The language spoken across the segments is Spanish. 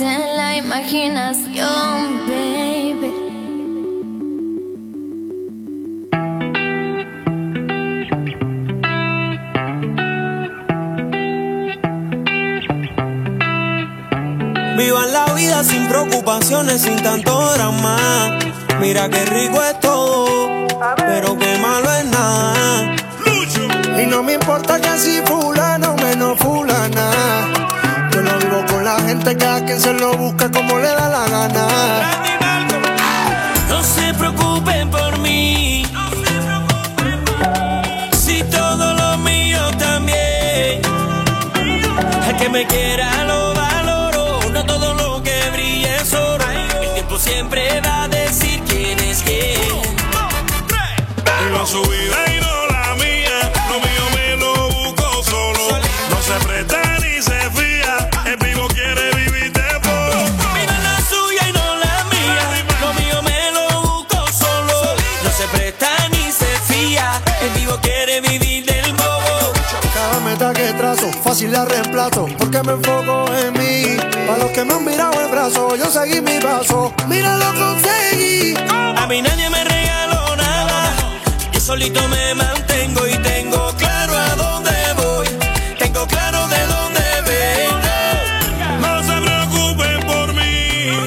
en la imaginación, baby. Vivan la vida sin preocupaciones, sin tanto drama. Mira qué rico es todo, pero qué malo es nada. Y no me importa que si fulano menos fulana. Yo lo vivo con la gente, cada quien se lo busca como le da la gana. No se preocupen por mí, si todo lo mío también. El que me quiera lo valoro, no todo lo que brille es oro. El tiempo siempre va a decir quién es quién. Viva su vida y no la mía, lo mío me lo busco solo. No se presta ni se fía, el vivo quiere vivir de poco. Viva la suya y no la mía, lo mío me lo busco solo. No se presta ni se fía, el vivo quiere vivir del bobo. Cada meta que trazo, fácil la reemplazo, porque me enfoco en mí. Para los que me han mirado el brazo, yo seguí mi paso. Mira, lo conseguí. A mí nadie me regaló nada, yo solito me mantengo y tengo claro a dónde voy, tengo claro de dónde vengo. No se preocupen por mí,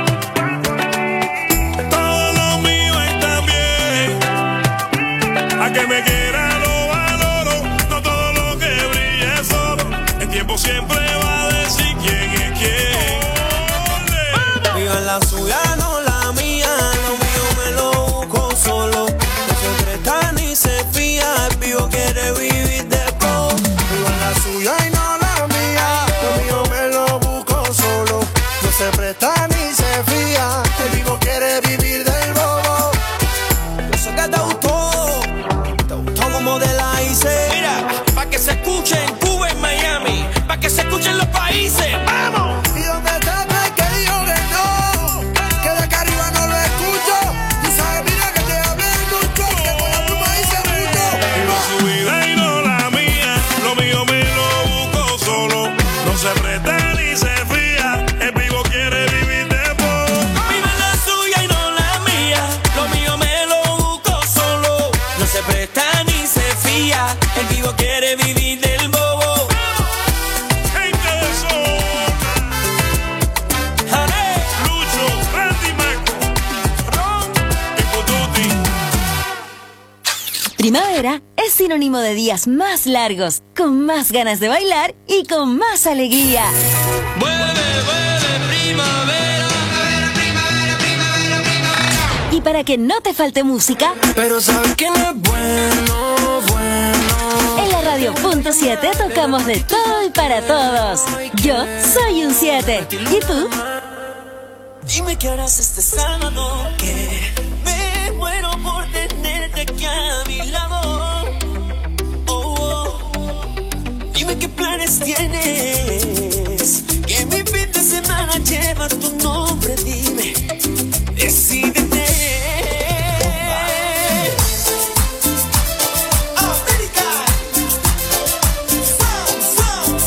todo lo mío está bien. A que me quiera lo valoro, no todo lo que brilla es oro. El tiempo siempre va a decir quién es quién. Viva la suya, no la mía, lo mío me lo busco solo. No se presta ni se fía, el vivo quiere vivir de poco. Viva la suya y no la mía, lo mío me lo busco solo. No se presta ni se fía, el vivo quiere vivir del bobo. Eso que te gustó como de la hice. Mira, pa' que se escuche en Cuba, en Miami, pa' que se escuchen los países, ¡vamos! Y donde está no hay que digo que no, que de acá arriba no lo escucho. Tú sabes, mira que te hablé mucho, que con la pluma hice mucho. Viva su vida y no la mía, lo mío me lo busco solo. No se presta ni se fía, el vivo quiere vivir de poco. Viva la suya y no la mía, lo mío me lo busco solo. No se presta ni se fía, el vivo quiere vivir del bobo. Gente de zona, ¡Jale! Lucho, Randy Marco, Ron y Pututi. Primavera es sinónimo de días más largos, con más ganas de bailar y con más alegría. Vuelve, primavera. Y para que no te falte música, Pero sabes que no es bueno, bueno. en la Radio.7 tocamos de todo y para todos. Yo soy un 7. ¿Y tú? Dime qué harás este sábado, que me muero por tenerte aquí a mi lado. Oh, oh. Dime qué planes tienes, que mi fin de semana lleva tu nombre. Dime, decídete. América. Sound, sound,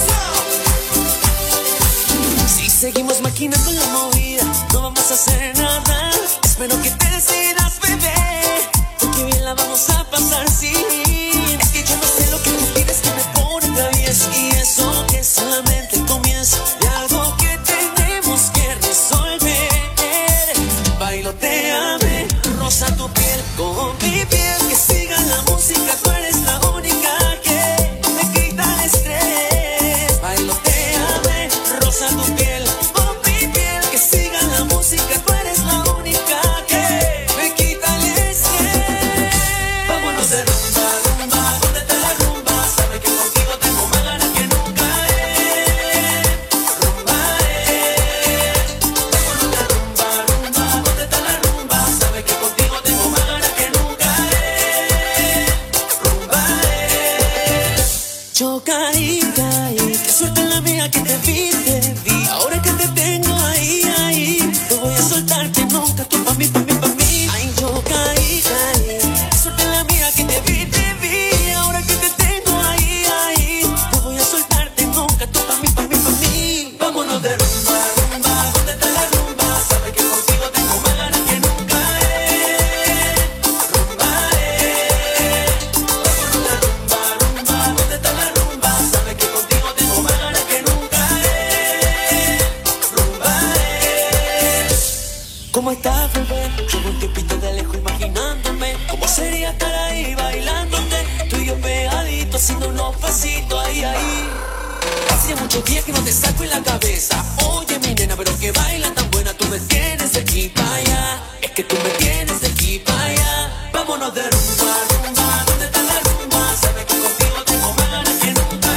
sound. Si seguimos maquinando la movida, no vamos a hacer nada. Espero que te decidas, bebé, porque bien la vamos a pasar, sí. Es que yo no sé lo que tú pides, que me pone travieso, y eso que es solamente el comienzo de algo que tenemos que resolver. Bailoteame, rosa tu piel con mi piel, que siga la música, tú eres la única que me quita el estrés. Bailoteame, rosa tu piel con mi piel, que siga la música, tú eres la única que me quita el estrés. Vámonos de rumba, rumba, ¿dónde está la rumba? Sabes que contigo tengo más ganas que nunca, rumba, vámonos de rumba, rumba, ¿dónde está la rumba? Sabes que contigo tengo más ganas que nunca, rumba, gustaría estar ahí bailándote, tú y yo pegaditos haciendo unos pasitos ahí, ahí. Hace muchos días que no te saco en la cabeza. Oye mi nena, pero que baila tan buena, tú me tienes de aquí para allá. Es que tú me tienes de aquí para allá. Vámonos de rumba, rumba, ¿dónde está la rumba? Sabes que contigo tengo más ganas que nunca,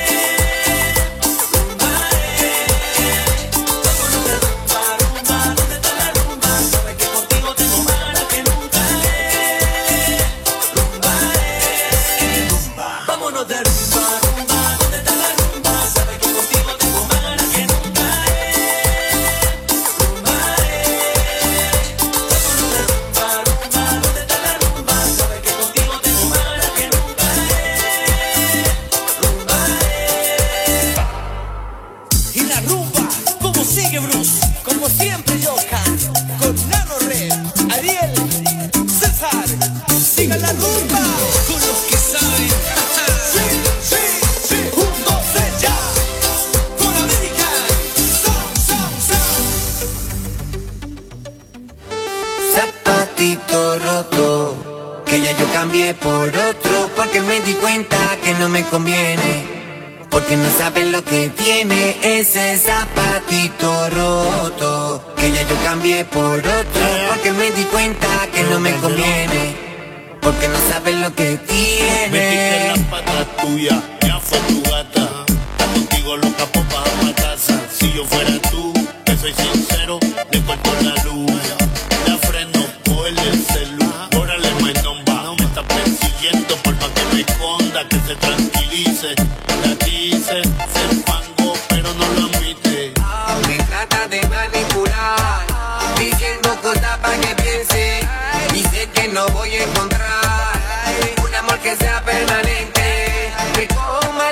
rumba, vámonos de rumba, rumba, ¿dónde está la rumba? Sabes que contigo tengo más ganas que nunca, rumba, vámonos de rumba, rumba, ¿dónde está la rumba? Sabes que contigo tengo más ganas que nunca, rumba, vámonos de rumba, rumba, ¿dónde está la rumba? Sabes que contigo tengo más ganas que nunca, rumba. Y la rumba, ¿cómo sigue Bruce? Como siempre Yoka, con Nano Red, Ariel, César, sigan la rumba con los que saben. Sí, sí, sí, juntos ya, con América, Zapatito roto, que ya yo cambié por otro, porque me di cuenta que no me conviene, porque no sabes lo que tiene ese zapatito roto, que ya yo cambié por otro, porque me di cuenta que no me conviene, porque no sabes lo que Metiste tiene. la pata tuya, ya fue tu gata. Está contigo loca, pues bajo a casa. Si yo fuera tú, que soy sincero, le corto la luz. La freno, cogerle el celu. Órale, my number. Me está persiguiendo por más que me esconda, que se tranquilice. La dice, se fango, pero no lo admite. Me trata de manipular, diciendo cosas para que piense, dice que no voy a encontrar un amor que sea permanente, que coma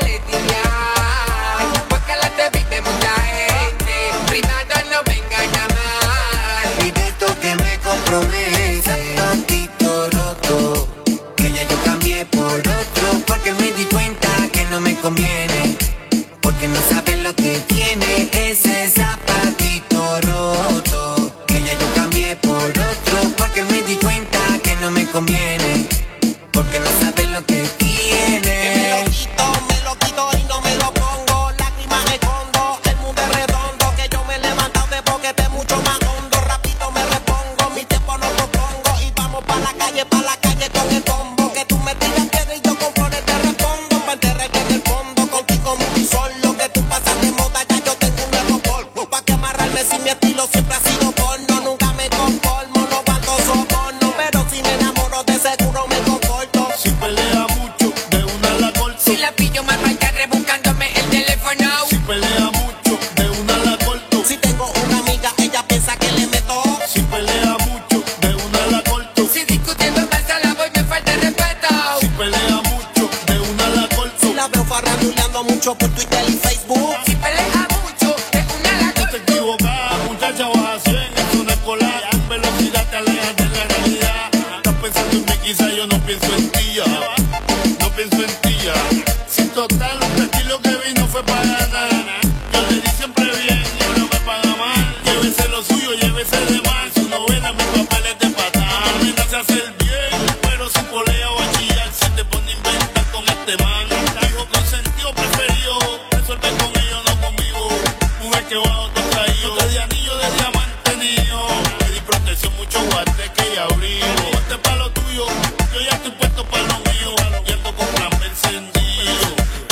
letiñar, porque la te viste mucha gente, privado no venga a llamar, y de esto que me compromete, tantito roto, que ya yo cambié por otro, porque me di cuenta que no me conviene, porque no sabes lo que tiene ese zapatito roto, que ya yo cambié por otro, porque me di cuenta que no me conviene, porque no sabes lo que tiene. Me lo quito y no me lo pongo. Lágrimas escondo, el mundo es redondo. Que yo me he levantado de boquete mucho más hondo. Rapidito me repongo, mi tiempo no lo pongo. Y vamos pa' la calle con el combo. Que tú me tiras piedra y yo con flores te respondo. Pa' enterrar que en el fondo, contigo muy solo. Que tú pasas de moda, ya yo tengo un nuevo polvo. Pa' que amarrarme si mi estilo siempre ha sido porno. Nunca me conformo, no mando soborno. Pero si me enamoro de seguro me comporto. Si pelea mucho, de una la corto. Si la pillo mal va rebuscándome el teléfono. Si pelea mucho, de una la corto. Si tengo una amiga, ella piensa que le meto. Si pelea mucho, de una la corto. Si discutiendo en balsa la voy me falta el respeto. Si pelea mucho, de una la corto. Si la veo farranduleando mucho por Twitter y Facebook. Si pelea mucho, de una la Tú te equivocas, muchacha, vas a 100 en una escolar. En velocidad te alejas de la realidad. Estás pensando en mí, quizá yo no pienso en ti ya. No pienso en ti ya. Si total, aquí lo que vino fue para ganar. Yo le di siempre bien y ahora me paga mal. Llévese lo suyo, llévese de mal. Su novela, mis papeles de patán. Amenaza a hacer bien, pero si polea o a chillar, se te pone a inventar con este man. Hijo consentido preferido, resuelve con ellos, no conmigo. Mujer que bajo te traído, de anillo de diamante niño. Le di protección, mucho guateque y abrigo. Ponte pa' lo tuyo, yo ya estoy puesto pa' lo mío. Y ando con plan encendido.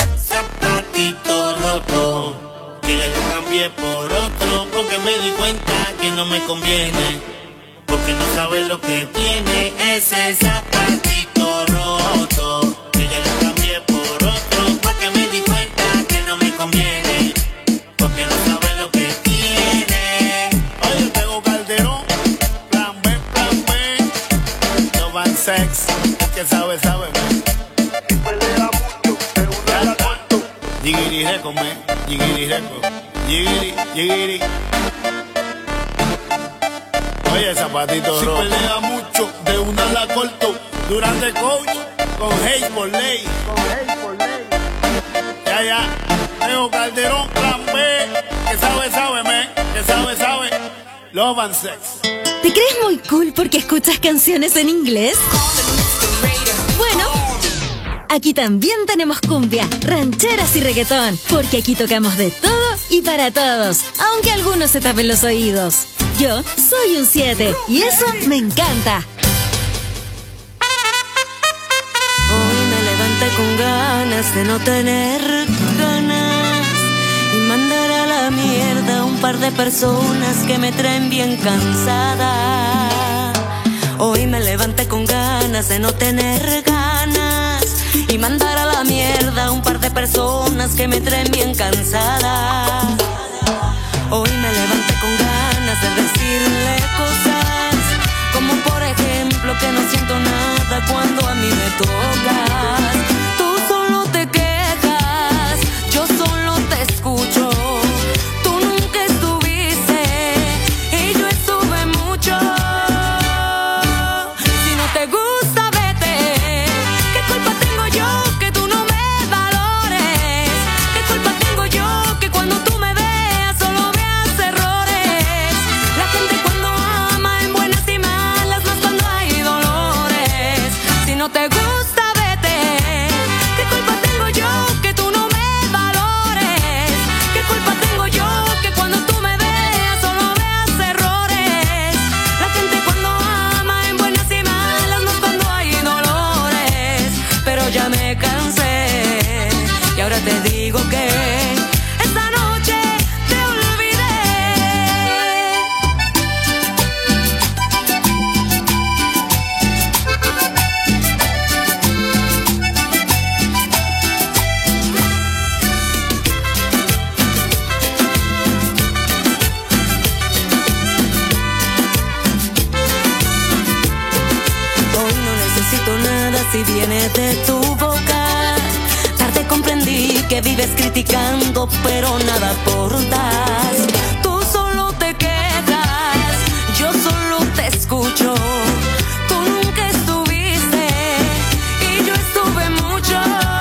zapatito roto, Que ya yo cambié por otro, porque me di cuenta que no me conviene. porque no sabes lo que tiene ese zapatito roto, que ya lo cambié por otro, porque me di cuenta que no me conviene, porque no sabes lo que tiene. Oye, tengo Calderón, plan B, no van sex, el que sabe, sabe, man. Si pelea mucho, de una la corto. Jigiri reco, man, jigiri reco, jigiri. Oye, zapatito roto. Si pelea mucho, de una la corto. Durante coach, con hate por ley. Ya. Tengo Calderón, plan B, que sabe, man, que sabe. Love and sex. ¿Te crees muy cool porque escuchas canciones en inglés? Bueno, aquí también tenemos cumbia, rancheras y reggaetón, porque aquí tocamos de todo y para todos, aunque algunos se tapen los oídos. Yo soy un 7 y eso me encanta. Hoy me levanté con ganas de no tener ganas y mandar a la mierda un par de personas que me traen bien cansada. Hoy me levanté con ganas de no tener ganas y mandar a la mierda un par de personas que me traen bien cansada. Hoy me levanté con ganas de decirle cosas, como por ejemplo que no siento nada cuando a mí me tocas. Tú solo te quejas, yo solo te escucho. Tú nunca estuviste y yo estuve mucho. Si no te gusta, vete. ¿Qué culpa tengo yo que tú no me valores? ¿Qué culpa tengo yo que cuando tú me veas solo veas errores? La gente cuando ama en buenas y malas, más cuando hay dolores. Si no te gusta, vete. ¿Qué culpa tengo yo que tú no me valores? ¿Qué culpa tengo yo que cuando tú me veas solo veas errores? La gente cuando ama en buenas y malas, más cuando hay dolores. Pero ya me cansé y ahora te digo que esta noche te olvidé. Hoy no necesito nada si viene de tu boca. Tarde comprendí que vives criticando, pero nada aportas. Tú solo te quedas, yo solo te escucho. Tú nunca estuviste y yo estuve mucho.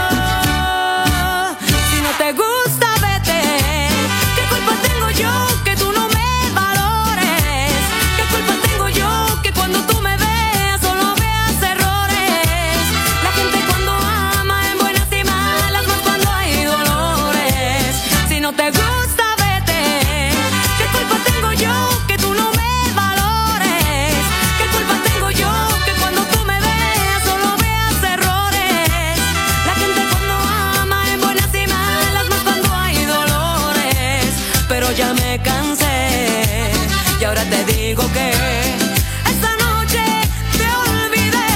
Si no te gusta, vete. ¿Qué culpa tengo yo que tú no me valores? ¿Qué culpa tengo yo que cuando tú me veas solo veas errores? La gente cuando ama en buenas y malas, más cuando hay dolores. Si no te gusta, vete. ¿Qué culpa tengo yo que tú no me valores? ¿Qué culpa tengo yo que cuando tú me veas solo veas errores? La gente cuando ama en buenas y malas, más cuando hay dolores. Pero ya me cansé y ahora te digo que esta noche te olvidé.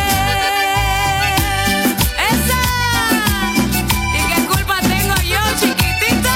Esa. ¿Y qué culpa tengo yo, chiquitita?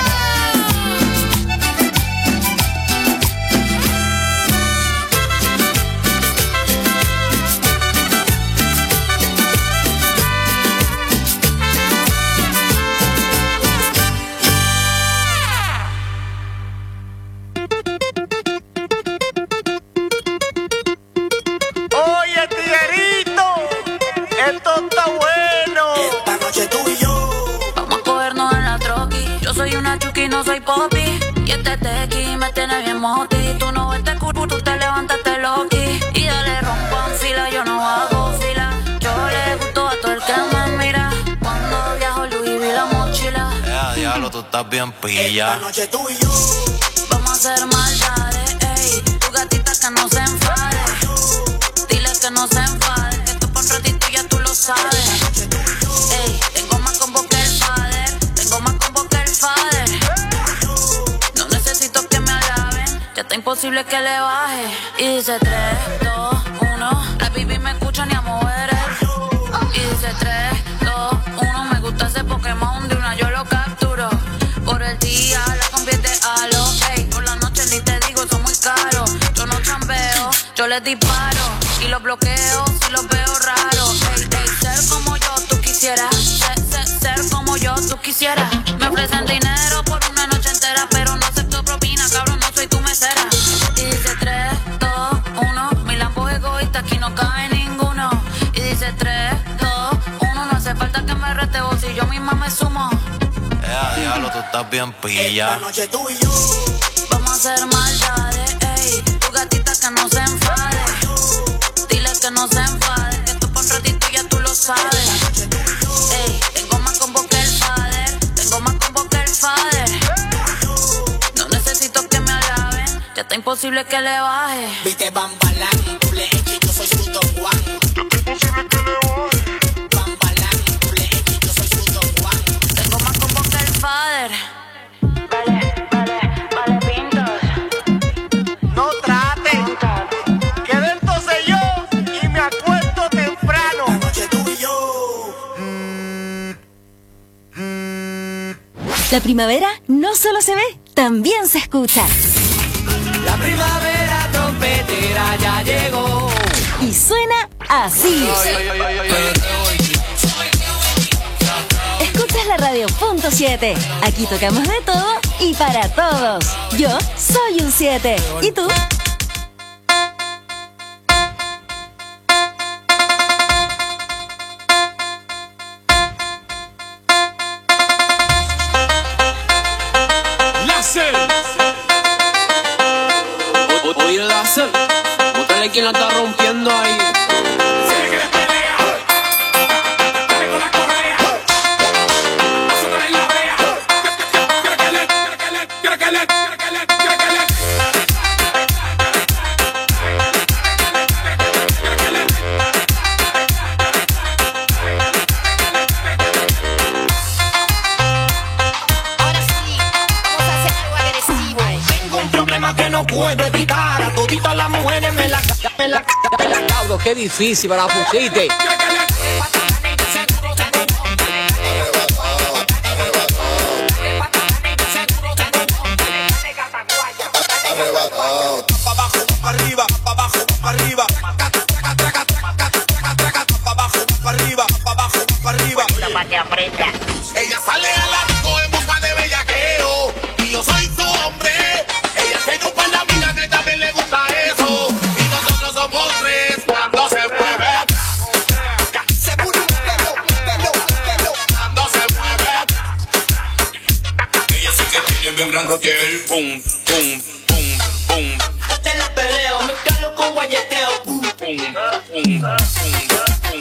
Oye, tiguerito, esto está bueno. Esta noche tú y yo. Vamos a cogernos en la troqui. Yo soy una chuki, no soy popi. Y este tequi me tiene bien moti. Tú no ves este culo, tú te levantaste loqui. Y dale rompan fila, yo no hago fila. Yo le gusto a todo el que me mira. Cuando viajo Louis vi la mochila. Diablo, tú estás bien pilla. Esta noche tú y yo. Vamos a hacer maldades, ey. Tu gatita que no se enfade. Dile que no se enfade. Que esto por un ratito ya tú lo sabes. Ey, tengo más combo que el father. Tengo más combo que el father. No necesito que me alaben. Ya está imposible que le baje. Y dice 3, 2, 1. La baby me escucha ni a mover el. Y dice 3, 2, 1. Me gusta ese Pokémon de una yo lo capturo. Por el día la convierte a lo. Ey, por la noche ni te digo, son muy caros. Yo no chambeo, yo les disparo. Y los bloqueo si los veo raros. Ey, ey, ser como yo tú quisieras. Ser como yo tú quisieras. Me ofrecen dinero por una noche entera, pero no acepto propina, cabrón, no soy tu mesera. Y dice 3, 2, 1. Mi Lambo es egoísta, aquí no cabe ninguno. Y dice 3, 2, 1. No hace falta que me rete vos si yo misma me sumo. Diablo, tú estás bien pilla. Esta noche tú y yo. Vamos a hacer maldades, ey. Tu gatita que no se enfade. Dile que no se enfade. Que esto por un ratito ya sabes. Ey, tengo más combo que el father. Tengo más combo que el father. No necesito que me alaben. Ya está imposible que le baje. Viste Bambalán, doble X, yo soy su Don Juan. Bambalán, doble X, yo soy su Don Juan. Tengo más combo que el father. Vale, pintos. No traten, quedé entonces yo y me acuesto temprano. La noche tú y yo. La primavera no solo se ve, también se escucha. La primavera trompetera ya llegó. Y suena así. Escuchas la radio Punto 7. Aquí tocamos de todo y para todos. Yo soy un 7. ¿Y tú? Oye, láser, bótale quien la está rompiendo ahí. Que no puedo evitar, a toditas las mujeres me la Cabro, qué difícil para la pusiste. Pa' abajo, pa' arriba, pa' abajo, pa' arriba. Pa' abajo, pa' arriba, pa' abajo, pa' arriba. Ella sale a la disco en busca de bellaqueo y yo soy su hombre. Ella se chupa en la vida, que también le gusta eso. Y nosotros somos tres cuando se mueve. Se mueve, cuando se mueve. Ella sí que tiene bien grande el pum, pum, pum, pum. Te la peleo, me calo con guayeteo. Pum, pum, pum, pum.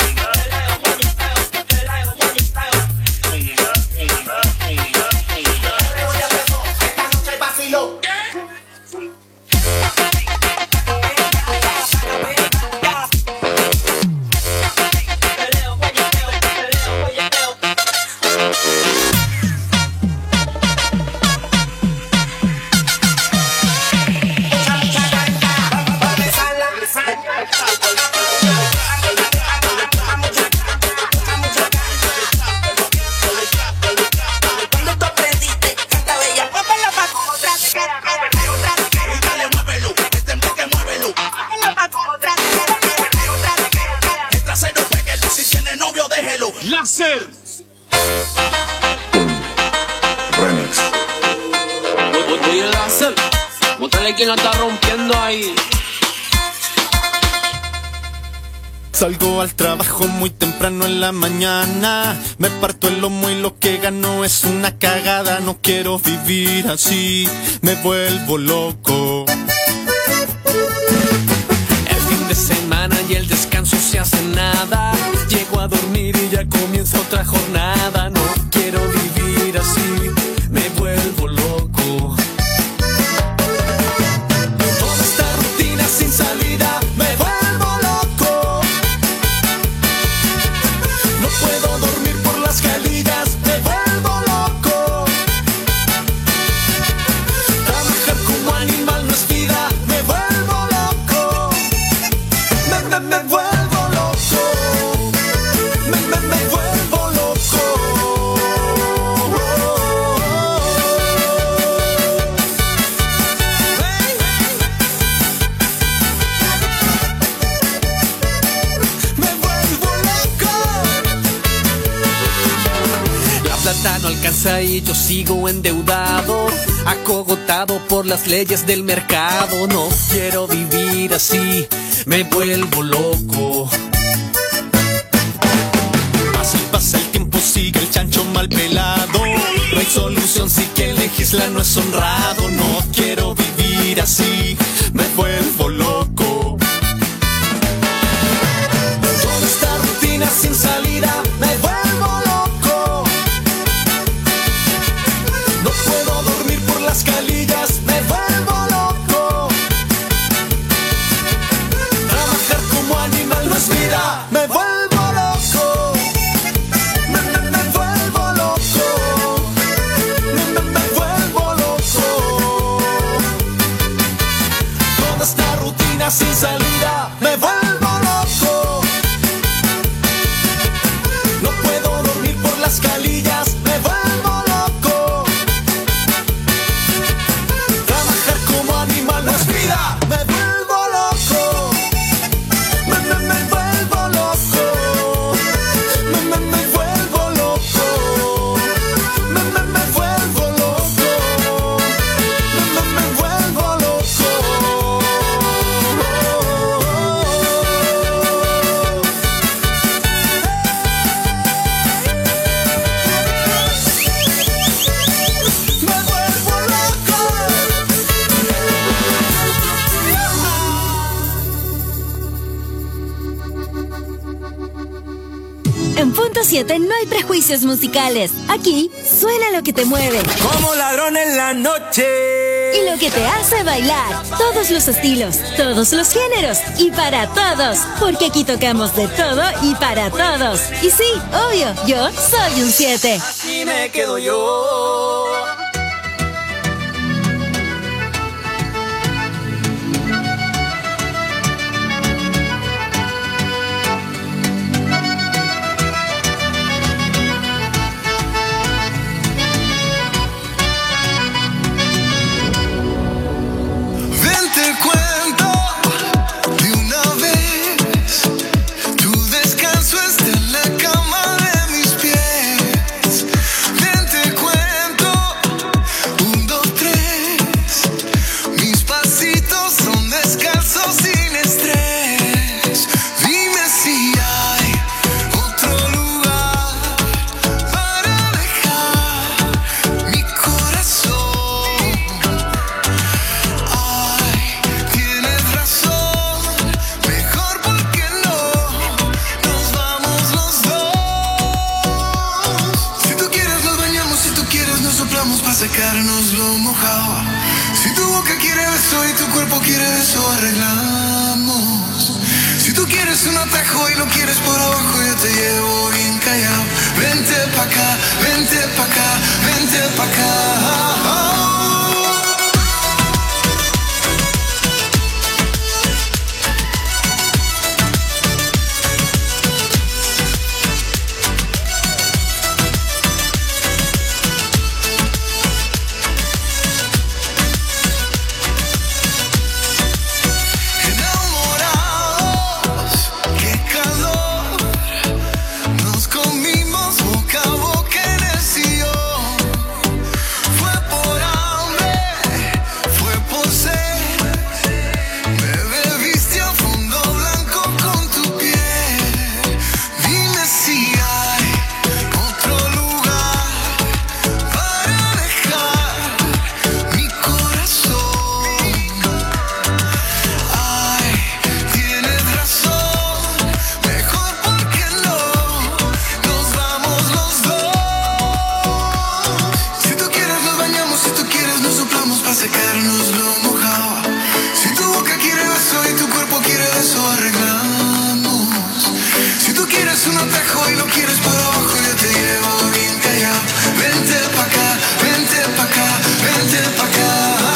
Láser. Remix. Oye, láser, bótale quien la está rompiendo ahí. Salgo al trabajo muy temprano en la mañana. Me parto el lomo y lo que gano es una cagada. No quiero vivir así, me vuelvo loco. El fin de semana y el descanso se hace nada. Llego a dormir y ya comienza otra jornada. No quiero vivir así, me vuelvo loco. Toda esta rutina sin salida, me vuelvo loco. No puedo dormir por las calillas, me vuelvo loco. Trabajar como animal no es vida, me vuelvo loco. Me vuelvo loco. Me vuelvo loco. Me vuelvo loco. La plata no alcanza y yo sigo endeudado, acogotado por las leyes del mercado. No quiero vivir así, me vuelvo loco. Así pasa el tiempo, sigue el chancho mal pelado. No hay solución si quien legisla no es honrado. No quiero vivir así, me vuelvo loco. Toda esta rutina sin salida vida. Me vuelvo loco. Me vuelvo loco. Me vuelvo loco. Toda esta rutina sin salida. Me vuelvo loco. No puedo dormir por las calillas. Me vuelvo loco. Trabajar como animal no es vida. Me vuelvo loco. Me vuelvo loco. Me vuelvo loco. Me vuelvo loco. Me vuelvo loco. En Punto 7 no hay prejuicios musicales. Aquí suena lo que te mueve. Como ladrón en la noche. Y lo que te hace bailar. Todos los estilos, todos los géneros y para todos. Porque aquí tocamos de todo y para todos. Y sí, obvio, yo soy un 7. Así me quedo yo. Ven, te cuento de una vez. Tu descanso está en la cama de mis pies. Ven, te cuento 1, 2, 3. Mis pasitos son descalzos sin estrés. Dime si hay otro lugar para dejar mi corazón. Ay, tienes razón, mejor porque no nos vamos los dos. Si tú quieres nos bañamos, si tú quieres nos soplamos para secarnos lo mojado. Si tu boca quiere beso y tu cuerpo quiere beso, arreglamos. Si tú quieres un atajo y lo quieres por abajo, yo te llevo bien callado. Vente pa' acá, vente pa' acá, vente pa' acá. Enamorados, qué calor. Nos comimos boca a boca en el sillón. Fue por hambre, fue por sed. Me bebiste a fondo blanco con tu piel. Dime si hay otro lugar para dejar mi corazón. Ay, tienes razón, mejor porque no nos vamos los dos. Si tú quieres nos bañamos, si tú quieres nos soplamos para secarnos lo mojado. Si tu boca quiere beso y tu cuerpo quiere beso, arreglamos. Si tú quieres un atajo y lo quieres por abajo, yo te llevo bien callado. Vente pa' acá, vente pa' acá, vente pa' acá.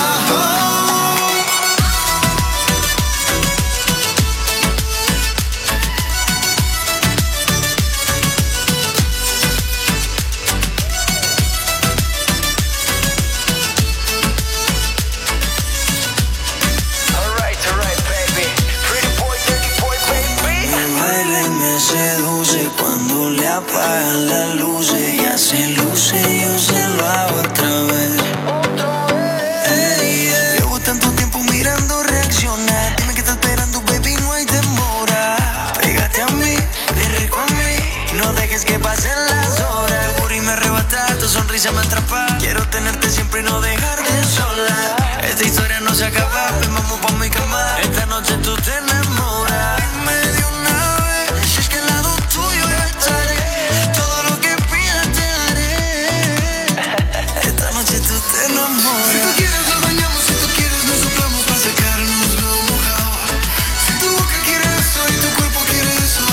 Alright, baby. Pretty boy, dirty boy, baby. Me baila y me seduce cuando le apagan las luces. Ya se luce, yo se lo hago otra vez. Ey, llevo tanto tiempo mirando reaccionar. Dime que estás esperando, baby, no hay demora. Pégate a mí, de rico a mí. No dejes que pasen las horas. El booty me arrebata, tu sonrisa me atrapa. Quiero tenerte siempre y no dejarte sola. Esta historia no se acaba, ven, vamos pa' mi cama. Esta noche tú te enamoras. Dime de una vez, si es que al lado tuyo yo estaré. Todo lo que pidas te daré. Esta noche tú te enamoras. Si tú quieres nos bañamos, si tú quieres nos soplamos para secarnos lo mojado. Si tu boca quiere eso y tu cuerpo quiere eso,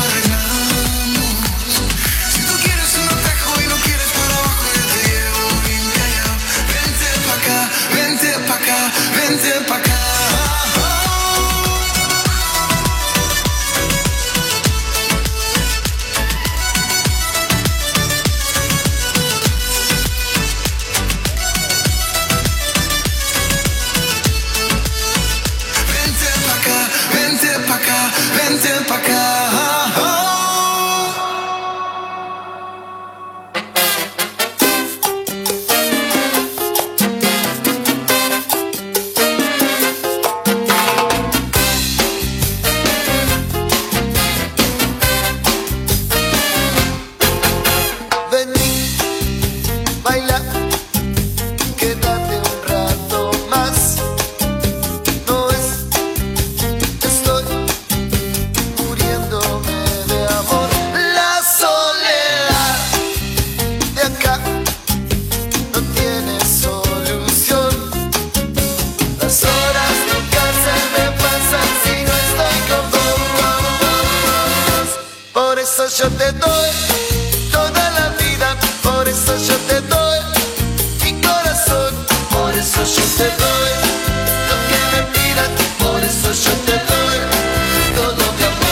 por eso yo te doy toda la vida, por eso yo te doy mi corazón, por eso yo te doy lo que me pidas, por eso yo te doy todo mi amor.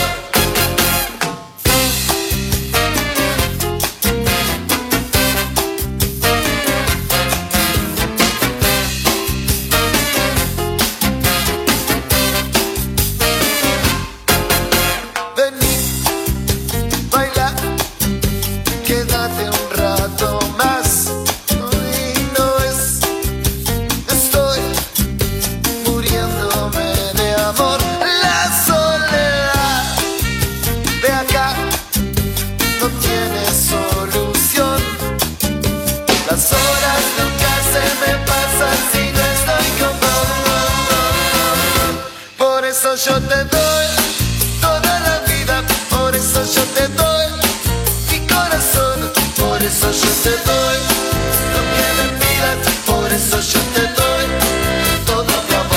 Vení, baila, quédate un rato más. Y no es, estoy muriéndome de amor. La soledad de acá no tiene solución. Las horas nunca se me pasan si no estoy con vos. Por eso yo te doy toda la vida, por eso yo te doy mi corazón, por eso yo te doy lo que me pidas, por eso yo te doy todo mi amor.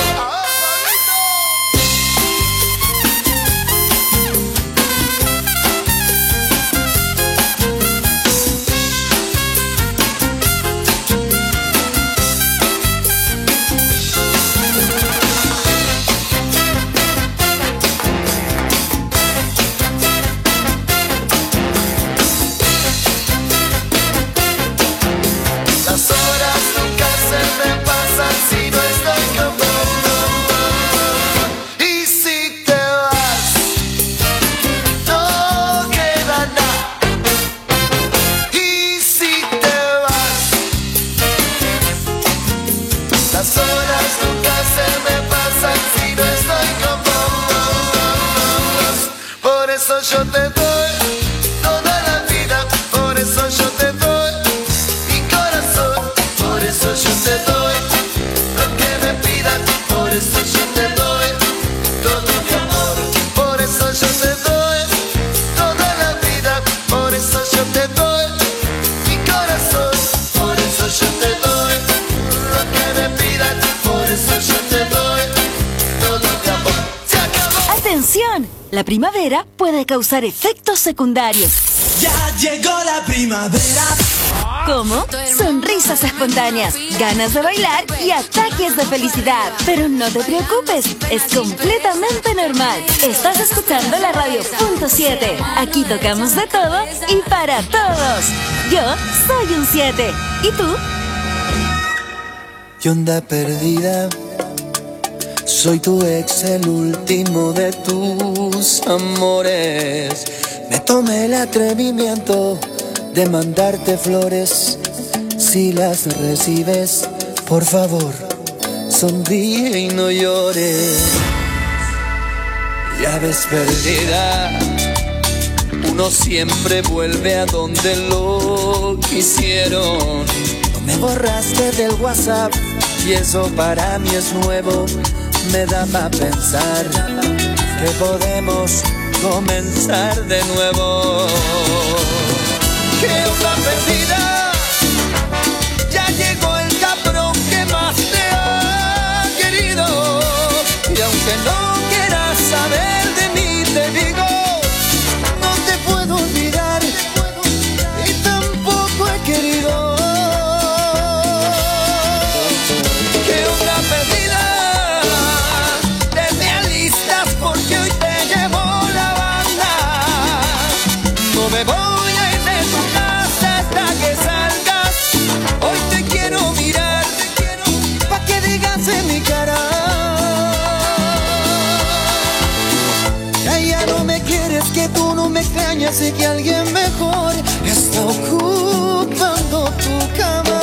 Las horas nunca se me pasan si no estoy con vos. Y si te vas, no queda nada. Y si te vas, las horas nunca se me pasan si no estoy con vos. Por eso yo te doy toda la vida, por eso yo te doy mi corazón, por eso yo te doy lo que me pidas, por eso yo te doy todo mi amor, por eso yo te doy toda la vida, por eso yo te doy mi corazón, por eso yo te doy lo que me pidas, por eso yo te doy todo mi amor. ¡Se acabó! ¡Atención! La primavera puede causar efectos secundarios. Ya llegó la primavera. Como sonrisas espontáneas, ganas de bailar y ataques de felicidad. Pero no te preocupes, es completamente normal. Estás escuchando la radio .7. Aquí tocamos de todo y para todos. Yo soy un 7. ¿Y tú? ¿Qué onda perdida? Soy tu ex, el último de tus amores. Me tomé el atrevimiento de mandarte flores. Si las recibes, por favor, sonríe y no llores. Ya ves perdida, uno siempre vuelve a donde lo quisieron. No me borraste del WhatsApp y eso para mí es nuevo. Me da para pensar que podemos comenzar de nuevo. ¿Qué onda perdida? Ya llegó el cabrón que más te ha querido. Y aunque no quieras saber de mí, te digo, no te puedo olvidar y tampoco he querido. ¿Qué onda perdida? Te alistas porque hoy te llevo la banda. No me voy a ir de tu casa hasta que salgas. Hoy te quiero mirar, pa' que digas en mi cara que ya no me quieres, que tú no me extrañas y que alguien mejor está ocupando tu cama.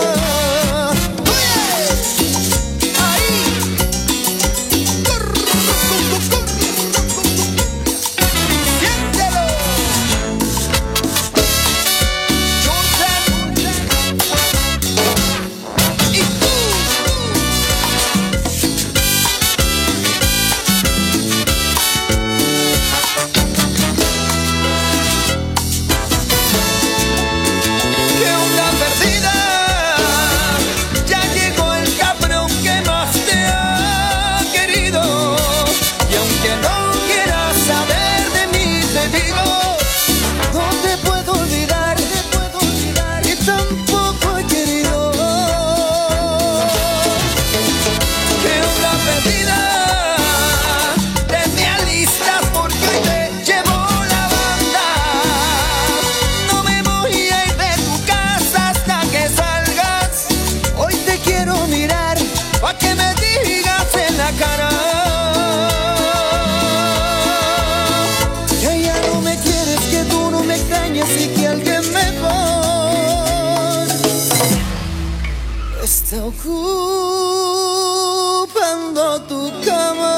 ¿Qué onda perdida? está ocupando tu cama.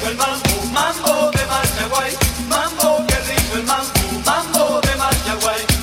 Mambo de Machaguay, mambo que rico el mambo de Machaguay.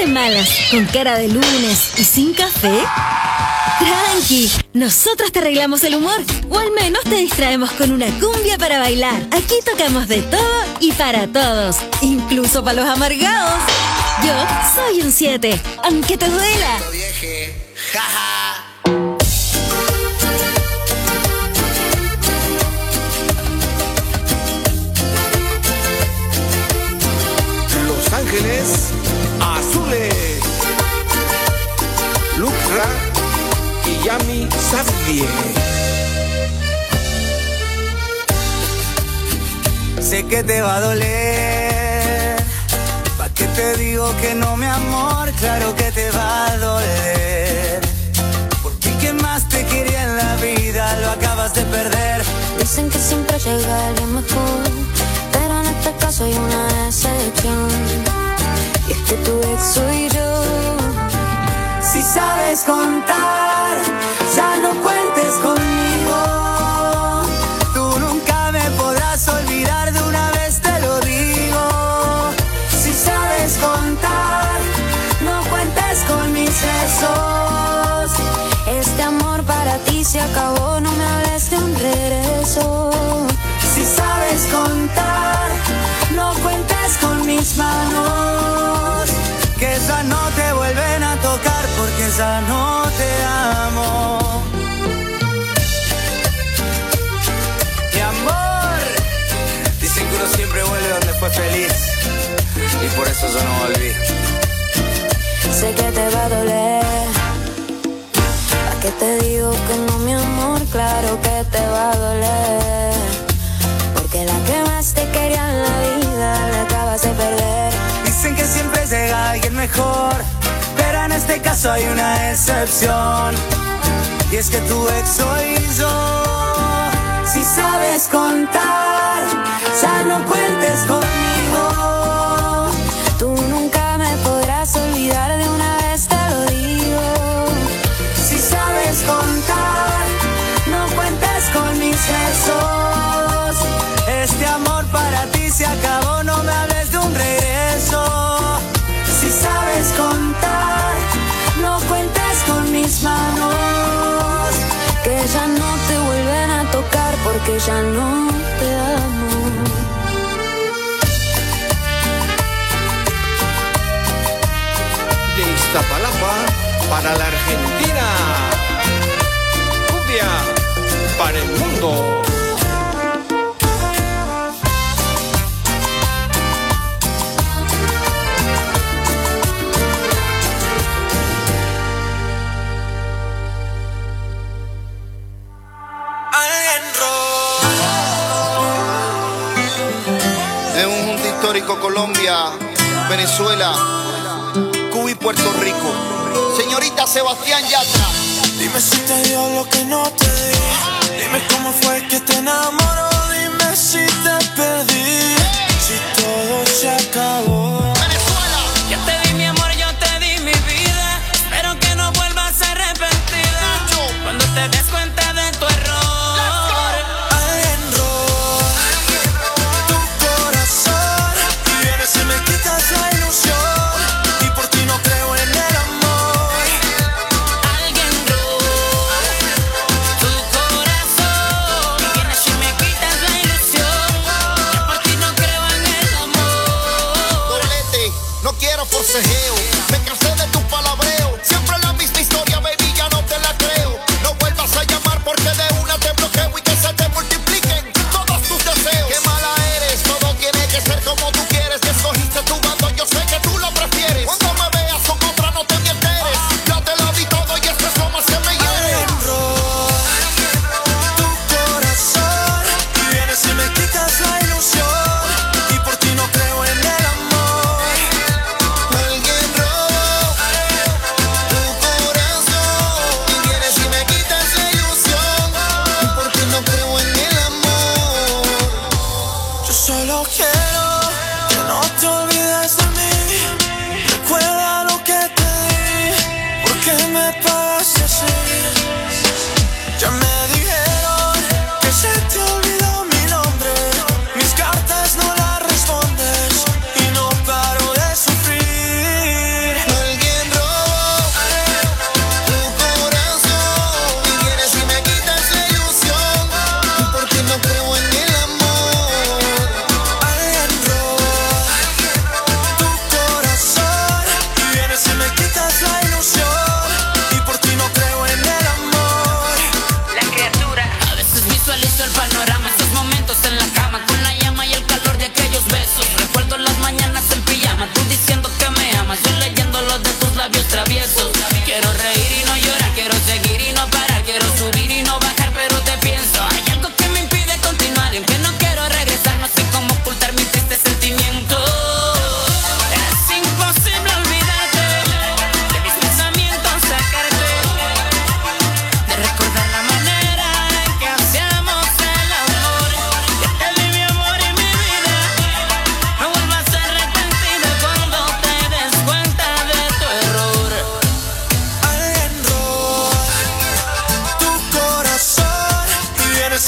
malas, con cara de lunes y sin café? Tranqui, nosotros te arreglamos el humor, o al menos te distraemos con una cumbia para bailar. Aquí tocamos de todo y para todos, incluso para los amargados. Yo soy un 7, aunque te duela. Los Ángeles Azules, Lucra y Yami Sabie. Sé que te va a doler. ¿Pa' qué te digo que no, mi amor? Claro que te va a doler. Porque quien más te quería en la vida lo acabas de perder. Dicen que siempre llega alguien mejor, pero en este caso hay una excepción. Y es que tu ex soy yo. Si sabes contar, ya no cuentes conmigo. Tú nunca me podrás olvidar, de una vez te lo digo. Si sabes contar, no cuentes con mis besos. Este amor para ti se acabó, no me hables de un regreso. Si sabes contar, no cuentes con mis manos, que ya no te vuelven a tocar porque ya no te amo. Mi amor, dicen que uno siempre vuelve donde fue feliz, y por eso yo no volví. Sé que te va a doler. ¿Pa' qué te digo que no, mi amor? Claro que te va a doler. Porque la que más te quería en la vida la acabas de perder. Dicen que siempre llega alguien mejor, pero en este caso hay una excepción. Y es que tu ex soy yo. Si sabes contar, ya no cuentes conmigo. Tú nunca me podrás olvidar, de una vez te lo digo. Si sabes contar, no cuentes con mis besos. Este amor para ti se acabó, no me hables de un regreso. Si sabes contar, no cuentes con mis manos, que ya no te vuelven a tocar porque ya no te amo. De Iztapalapa para la Argentina, cumbia para el mundo. De un junto histórico, Colombia, Venezuela, Cuba y Puerto Rico. Señorita Sebastián Yatra. Dime si te dio lo que no te di. Dime cómo fue que te enamoró. Dime si te perdí. Si todo se acabó. Yo te di mi amor, yo te di mi vida. Espero que no vuelvas arrepentida cuando te des cuenta de tu error. La ilusión, y por ti no creo en el amor. Alguien robó tu corazón.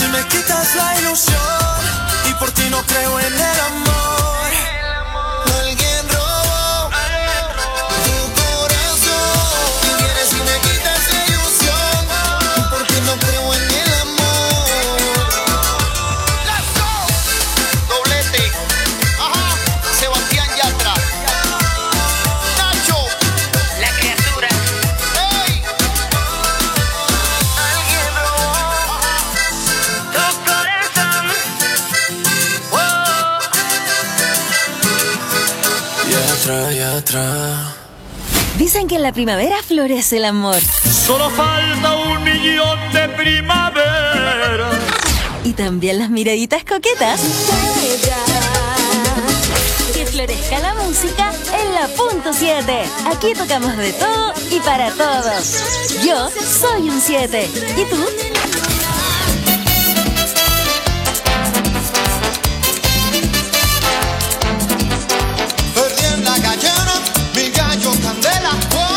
me quitas la ilusión y por ti no creo en el amor. Alguien robó tu corazón y vienes y me quitas la ilusión y por ti no creo en el amor. Let's go. Doblete. Ajá. Sebastián Yatra. Nacho. La criatura. Hey. Alguien robó tu corazón. Y atrás. Dicen que en la primavera florece el amor. Solo falta 1.000.000 de primavera. Y también las miraditas coquetas. Que florezca la música en la punto 7. Aquí tocamos de todo y para todos. Yo soy un 7. ¿Y tú? Perdí en la gallera mi gallo candela.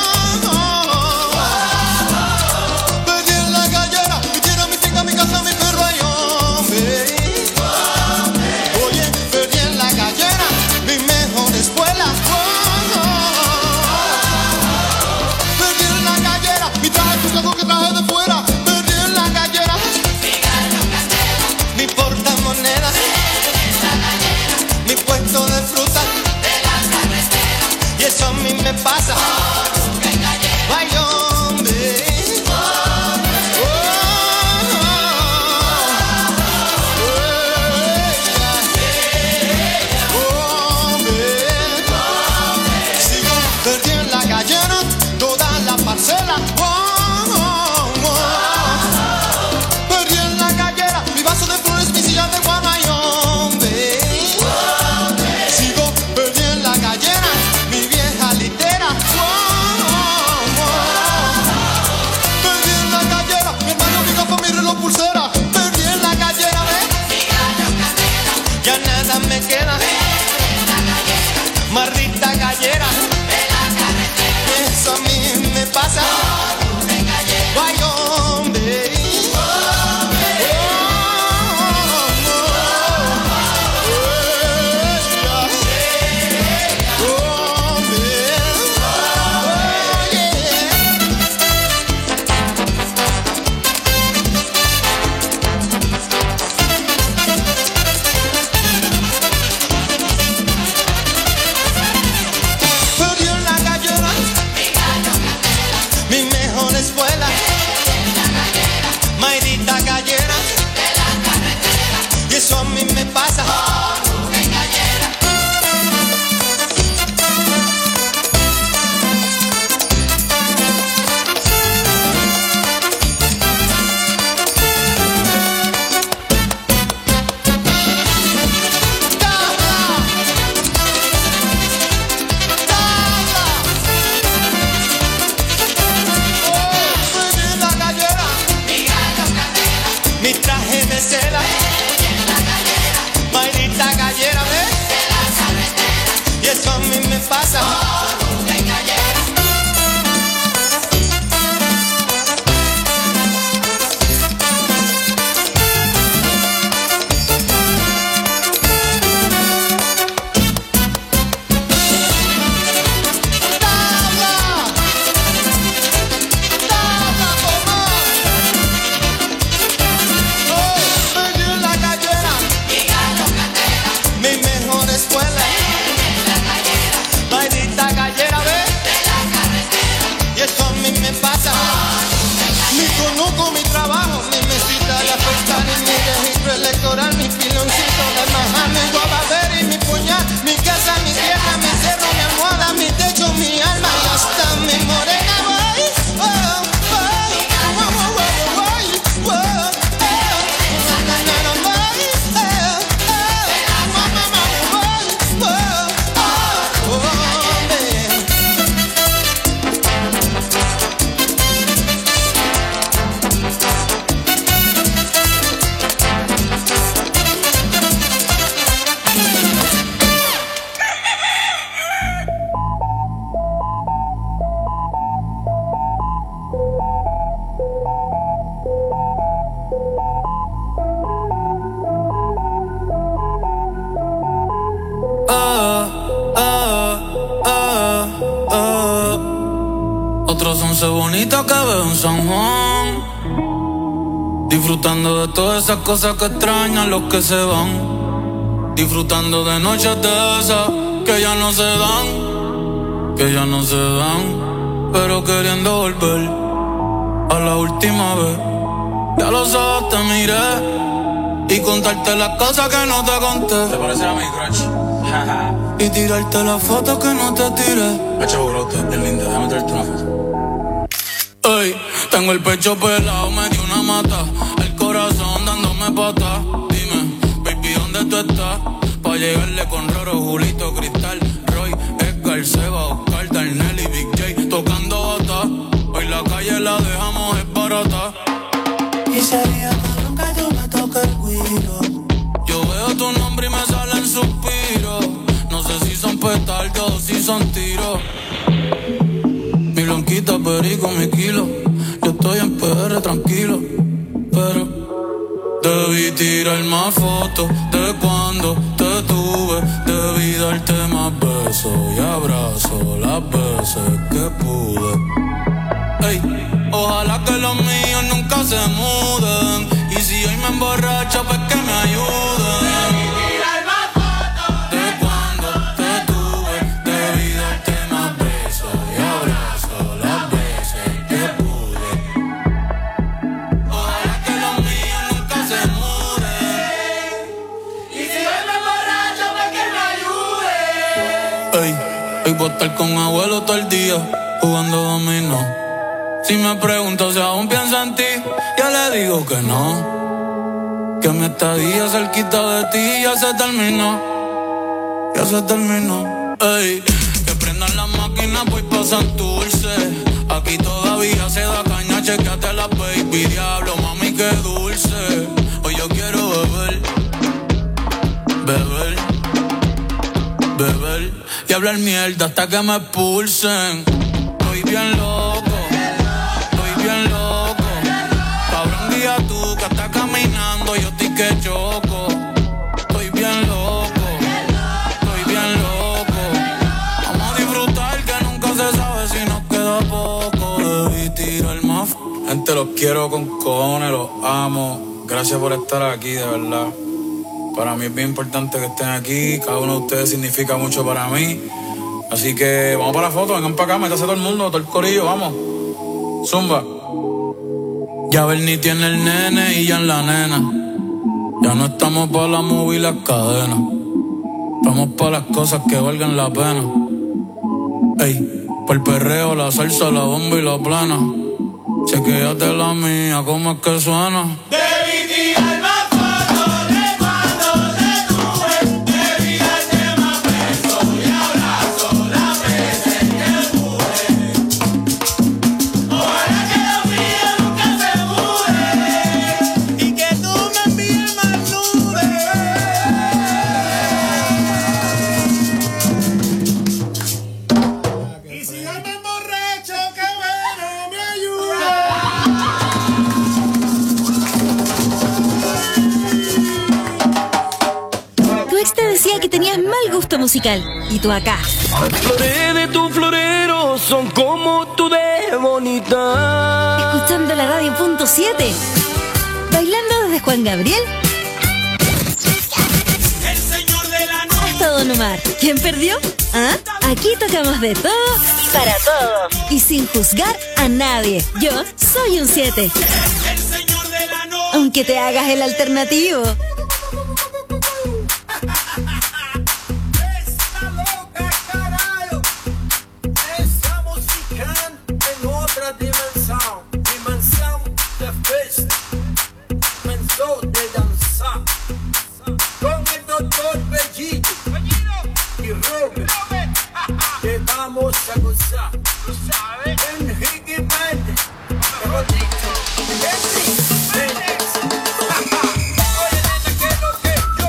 Perdí en la gallera mi tierra, mi finca, mi casa, mi perro y hombre. Oye, perdí en la gallera mi mejor escuela. Perdí en la gallera mi traje buscado que traje de fuera. Perdí en la gallera mi portamonedas, mi puesto de fruta. Y eso a mí me pasa. Ay, hombre. Sigo perdí en la gallera toda la parcela. Perdí en la gallera mi vaso de flores, mi silla de guana y hombre. Sigo perdí en la gallera mi vieja litera. Perdí en la gallera mi hermano, mi capa, mi reloj, pulsera. Perdí en la gallera, ya nada me queda. Maldita gallera, eso a mí me pasa. Ay, hombre. Perdí en la gallera mi mejor escuela. Maldita gallera, y eso a mí me pasa. Perdí en la gallera mi traje de seda. Maldita gallera, ¿ves? Y eso a mí me pasa. Perdí en Ponce bonita que veo en San Juan, disfrutando de todas esas cosas que extrañan los que se van, disfrutando de noches de esas que ya no se dan, que ya no se dan, pero queriendo volver a la última vez. Ya los ojos te miré y contarte las cosas que no te conté. ¿Te parece a mi crush? Y tirarte las fotos que no te tiré. Echa brote, es linda, déjame tirarte una foto. Ey, tengo el pecho pelado, me dio una mata, el corazón dándome patas. Dime, baby, ¿dónde tú estás? Pa' llegarle con Roro, Julito, Cristal, Roy, Edgar, Seba, Oscar, Darnell y Big J tocando bata. Hoy la calle la dejamos es barata. Y sería que nunca tú me toques el guiro. Yo veo tu nombre y me salen suspiros. No sé si son petardos o si son tiros. Mi lonquita, perico, mi kilo. Yo estoy en PR tranquilo, pero debí tirar más fotos de cuando te tuve. Debí darte más besos y abrazos las veces que pude. Ey, ojalá que los míos nunca se muden. Y si hoy me emborracho, pues que me ayuden. De cuando te tuve, debí darte más besos y abrazos las veces que pude. Ojalá que los míos nunca se muden. Y si hoy me emborracho, pues que me ayuden. Ey, hoy voy a estar con abuelo todo el día jugando dominó. Si me pregunto si aún pienso en ti, ya le digo que no. Que mi estadía cerquita de ti ya se terminó. Ya se terminó. Ey, que prendan las máquinas, voy pa' Santurce. Aquí todavía se da caña, chequeate la baby. Diablo, mami, qué dulce. Hoy yo quiero beber, beber, beber y hablar mierda hasta que me expulsen. Estoy bien loco, bien loco, cabrón, guía tú que estás caminando, yo estoy que choco. Estoy bien loco, estoy bien loco. Vamos a disfrutar que nunca se sabe si nos queda poco. Debí tirar más. Gente, los quiero con cojones, los amo. Gracias por estar aquí, de verdad. Para mí es bien importante que estén aquí. Cada uno de ustedes significa mucho para mí. Así que vamos para la foto, vengan para acá, métase todo el mundo, todo el corillo, vamos. Zumba. Ya Bernie tiene el nene y ya en la nena. Ya no estamos para la movie y las cadenas. Estamos para las cosas que valgan la pena. Ey, por el perreo, la salsa, la bomba y la plana. Chequéate la mía, ¿cómo es que suena? Debí tirar más fotos de cuando te tuve. Debí darte más besos y abrazos las veces que pude. Ojalá que los míos nunca se muden y que tú me envíes más nudes. Y si yo me emborracho, que bueno me ayuda. Tu ex te decía que tenías mal gusto musical. Y tú acá. Flores de tu florero son como tú de bonita. Escuchando la radio punto 7. Bailando desde Juan Gabriel El señor de la noche. hasta Don Omar. ¿Quién perdió? ¿Ah? Aquí tocamos de todo y para todos. Y sin juzgar a nadie. Yo soy un 7. El señor de la noche. Aunque te hagas el alternativo. Está loca, carajo. Esa música en otra dimensión. Dimensión de fiesta. Dimensión de danzar. Con el doctor Bellito y Robert. Que vamos a gozar. Enrique Méndez. Mejor dicho, Henry Méndez. Oye, nena, que lo que yo.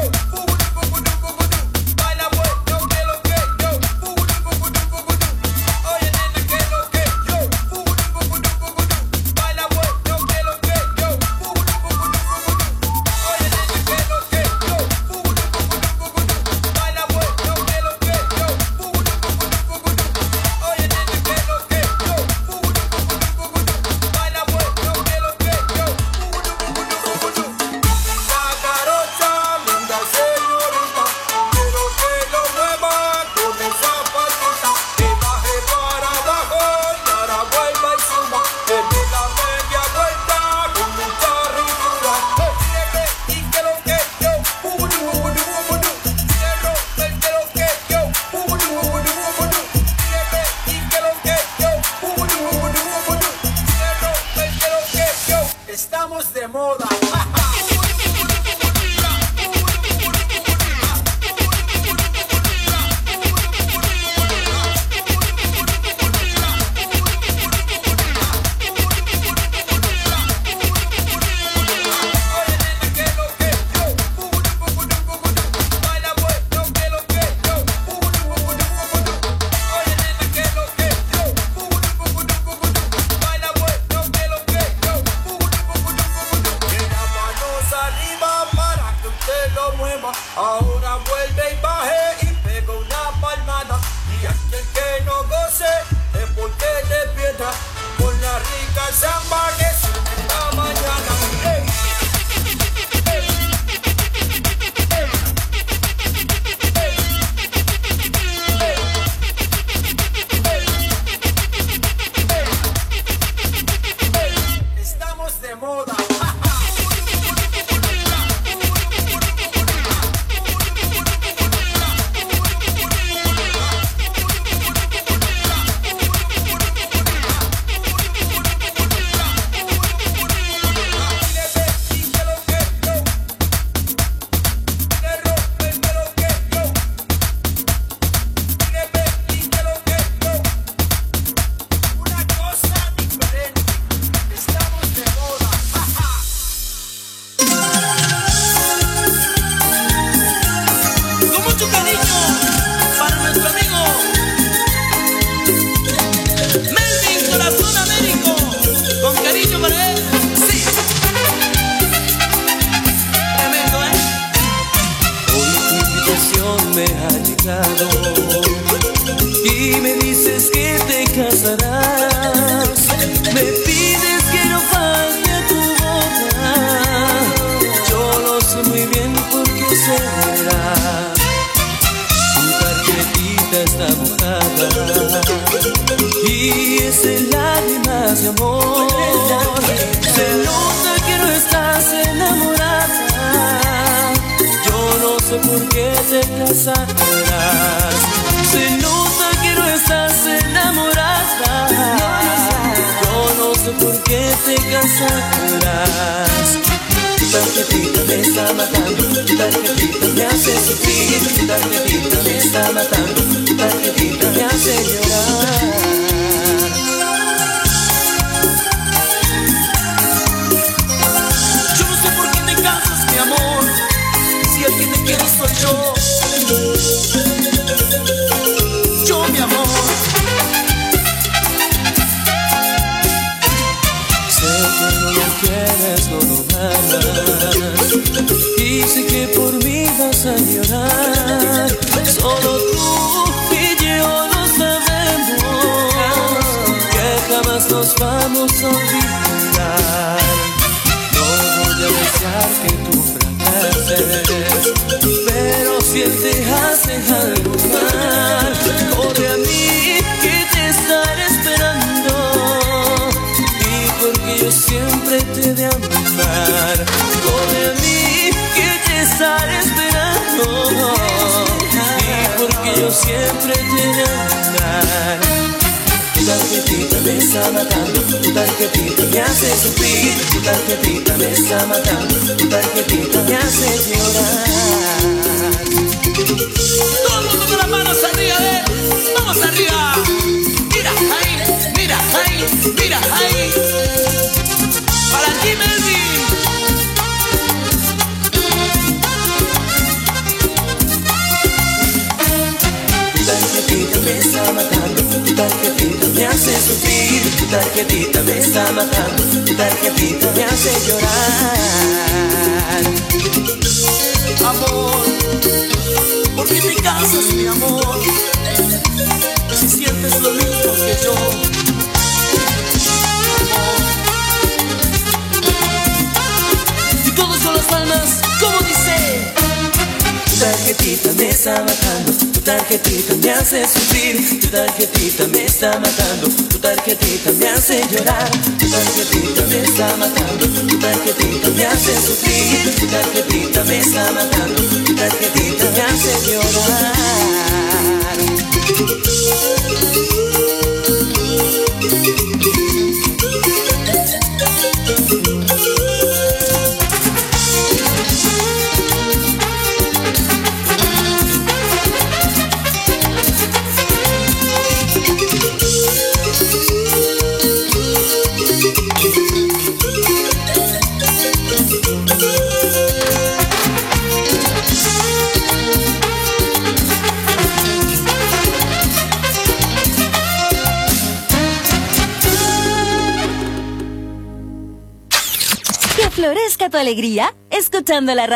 Baila bueno, que lo que yo. Oye, nena, que lo que yo. Baila bueno, que lo que yo. Oye, nena, que lo que yo. Baila bueno, que lo que yo. Oye, nena, que lo que yo. lo mueva. Ahora vuelve y baje y pega una palmada. Y aquel que no goce es porque te pierda. Con la rica samba que suena en la mañana. ¡Ey! Estamos de moda. Me ha llegado y me dices que te casarás, me pides que no falte a tu boda. Yo lo sé muy bien porque será. Tu tarjetita está mojada y es en lágrimas de amor. Se nota que no estás enamorada. No sé por qué te casarás. Se nota que no estás enamorada. Yo no sé por qué te casarás. Tu tarjetita me está matando. Tu tarjetita me hace sufrir. Tu tarjetita me está matando. Tu tarjetita me hace llorar. Yo no sé por qué te casas, mi amor. Si el que te quiere soy yo. Yo, mi amor. Sé que no lo quieres, no lo amas. Y sé que por mí vas a llorar. Solo tú y yo lo sabemos, que jamás nos vamos a olvidar. No voy a desear que tú pero si él te hace algo mal, corre a mí que te estaré esperando. Y porque yo siempre te he de amar, corre a mí que te estaré esperando. Y porque yo siempre te he de amar. Tu tarjetita me está matando, tu tarjetita me hace sufrir, tu tarjetita me está matando, tu tarjetita me hace llorar. Todo el mundo con las manos arriba, vamos arriba. Mira ahí, mira ahí, mira ahí. Para ti, Melvin. Tu tarjetita me está matando, tu tarjetita me hace sufrir, tu tarjetita me está matando, tu tarjetita me hace llorar. Amor, ¿por qué te casas, mi amor? Si sientes lo mismo que yo. Y todos son las palmas, como dice. Tu tarjetita me está matando, tu tarjetita me hace sufrir, tu tarjetita me está matando, tu tarjetita me hace llorar, tu tarjetita me está matando, tu tarjetita me hace sufrir, tu tarjetita me está matando, tu tarjetita me hace llorar. Florezca tu alegría escuchando la radio.